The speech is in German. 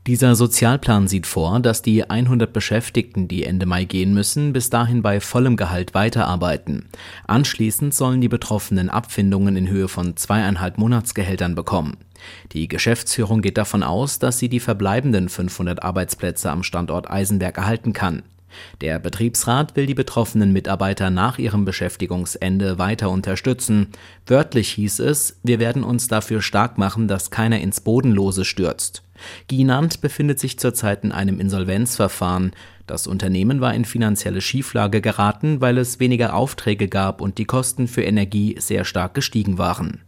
Dieser Sozialplan sieht vor, dass die 100 Beschäftigten, die Ende Mai gehen müssen, bis dahin bei vollem Gehalt weiterarbeiten. Anschließend sollen die Betroffenen Abfindungen in Höhe von 2,5 Monatsgehältern bekommen. Die Geschäftsführung geht davon aus, dass sie die verbleibenden 500 Arbeitsplätze am Standort Eisenberg erhalten kann. Der Betriebsrat will die betroffenen Mitarbeiter nach ihrem Beschäftigungsende weiter unterstützen. Wörtlich hieß es: Wir werden uns dafür stark machen, dass keiner ins Bodenlose stürzt. Ginand befindet sich zurzeit in einem Insolvenzverfahren. Das Unternehmen war in finanzielle Schieflage geraten, weil es weniger Aufträge gab und die Kosten für Energie sehr stark gestiegen waren.